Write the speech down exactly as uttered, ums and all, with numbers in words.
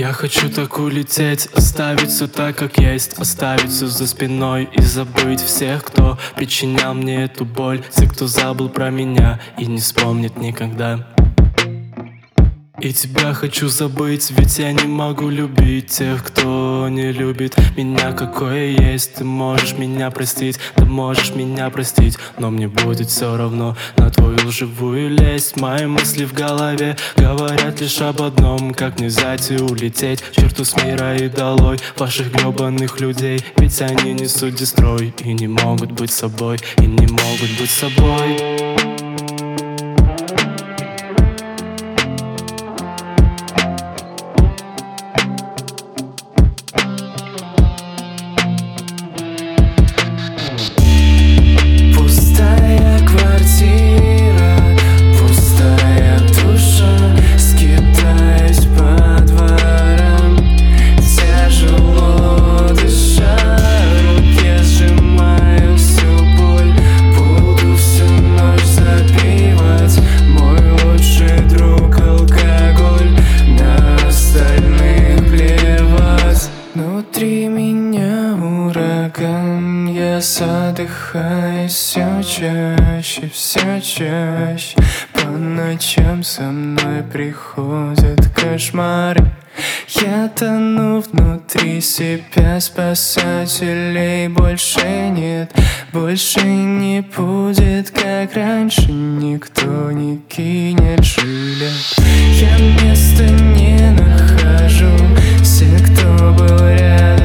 Я хочу так улететь, оставить все так, как есть, оставить все за спиной и забыть всех, кто причинял мне эту боль, все, кто забыл про меня и не вспомнит никогда. И тебя хочу забыть, ведь я не могу любить тех, кто не любит меня, какой я есть. Ты можешь меня простить, ты можешь меня простить, но мне будет все равно на твою лживую лесть. Мои мысли в голове говорят лишь об одном: как мне взять и улететь к черту с мира и долой ваших гребаных людей. Ведь они несут дестрой и не могут быть собой, и не могут быть собой. Внутри меня ураган, я задыхаюсь все чаще, все чаще. По ночам со мной приходят кошмары. Я тону внутри себя, спасателей больше нет, больше не будет, как раньше. Никто не кинет жилет. Я места не нахожу, все, кто был рядом,